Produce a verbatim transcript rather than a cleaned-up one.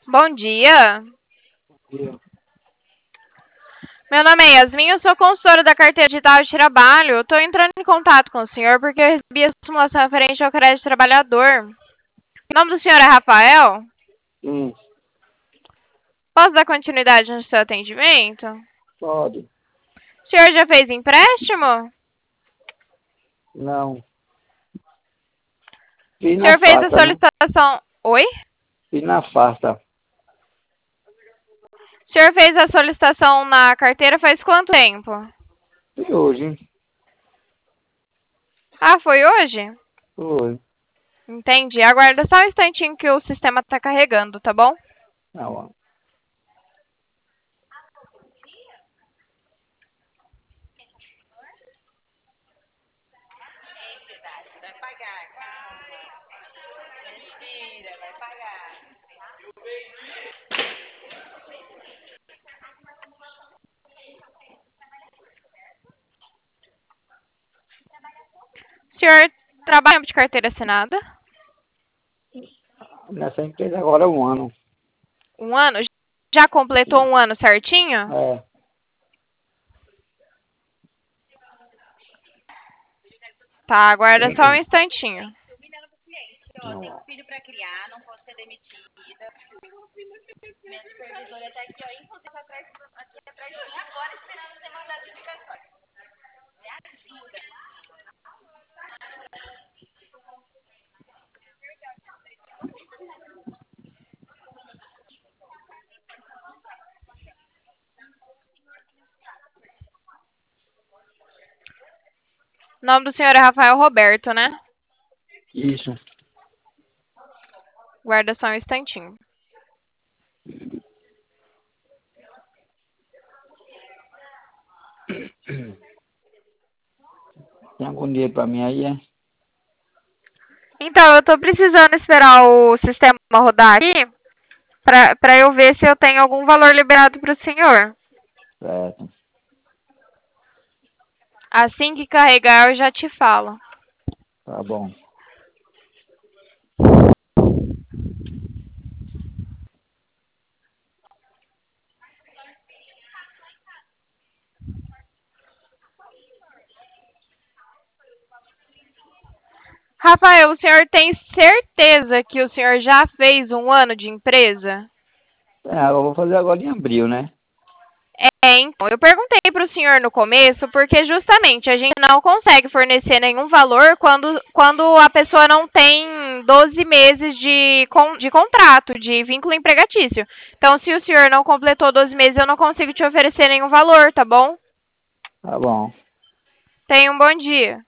Bom dia. Eu- Meu nome é Yasmin, eu sou consultora da carteira digital de trabalho. Estou entrando em contato com o senhor porque eu recebi a simulação referente ao crédito trabalhador. O nome do senhor é Rafael? Sim, Posso dar continuidade no seu atendimento? pode. O senhor já fez empréstimo? Não. Fiz O na senhor fez a farta, né? solicitação... Oi? Fiz na farta. O senhor fez a solicitação na carteira faz quanto tempo? E hoje, hein? Ah, foi hoje? Foi. Entendi. Aguarda só um instantinho que o sistema está carregando, tá bom? Não, ó. O senhor trabalha de carteira assinada? Nessa empresa agora é um ano. Um ano? Já completou um ano certinho? É. Tá, aguarda só um instantinho. Não, ó. O nome do senhor é Rafael Roberto, né? Isso. Guarda só um instantinho. Tem algum dinheiro pra mim aí, é? Então, eu tô precisando esperar o sistema rodar aqui pra, pra eu ver se eu tenho algum valor liberado pro senhor. Certo. Assim que carregar, eu já te falo. Tá bom. Rafael, o senhor tem certeza que o senhor já fez um ano de empresa? É, eu vou fazer agora em abril, né? É, então, eu perguntei para o senhor no começo porque justamente a gente não consegue fornecer nenhum valor quando, quando a pessoa não tem doze meses de, con, de contrato, de vínculo empregatício. Então, se o senhor não completou doze meses, eu não consigo te oferecer nenhum valor, tá bom? Tá bom. Tenha um bom dia.